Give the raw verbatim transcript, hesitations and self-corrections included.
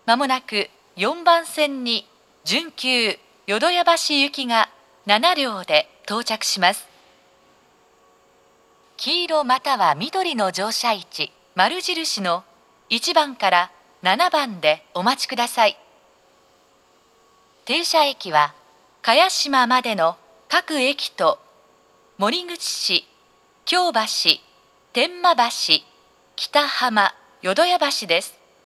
まもなくよんばん線に準急淀屋橋行きがなな両で到着します。黄色または緑の乗車位置、丸印のいちばんからななばんでお待ちください。停車駅は茅島までの各駅と森口市、京橋、天満橋、北浜、淀屋橋です。